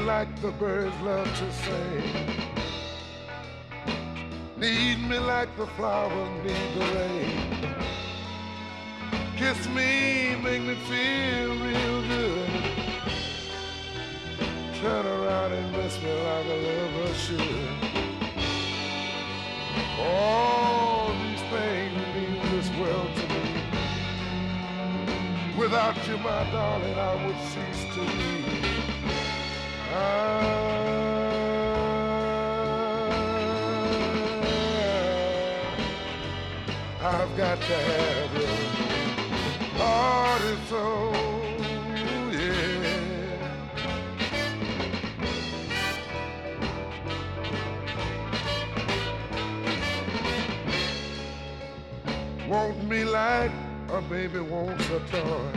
like the birds love to sing. Need me like the flowers need the rain. Kiss me, make me feel real good. Turn around and miss me like a lover should. All these things mean this world to me. Without you, my darling, I would cease to be. I've got to have you, heart and soul, yeah. Want me like a baby wants a toy.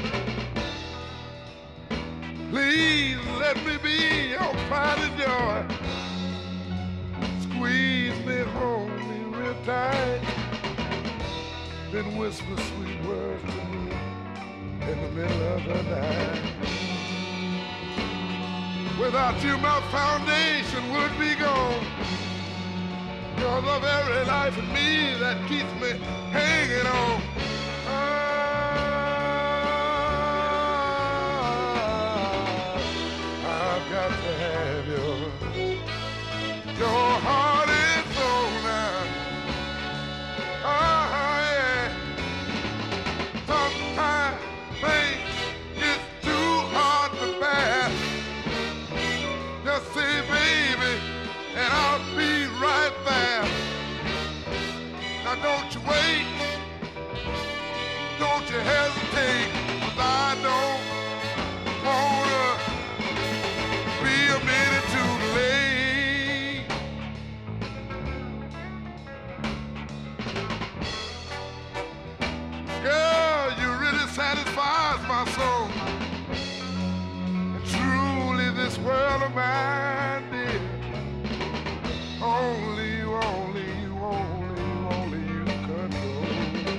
Please let me be your pride and joy. Squeeze me, hold me real tight. Then whisper sweet words to me in the middle of the night. Without you, my foundation would be gone. You're the very life in me that keeps me hanging on. I've got to have your heart and soul now. Yeah. Sometimes things get too hard to bear. Just say, baby, and I'll be right there. Now don't you wait, don't you hesitate, 'cause I don't wanna be a minute too late. Girl, you really satisfies my soul. And truly this world of mine, dear, only you, only you, only you control.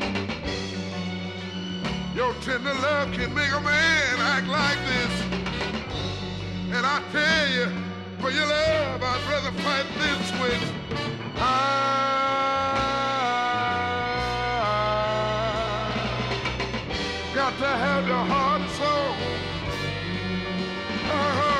Your tender love can make a man act like this. And I tell you, for your love, I'd rather fight this switch. I got to have your heart and soul.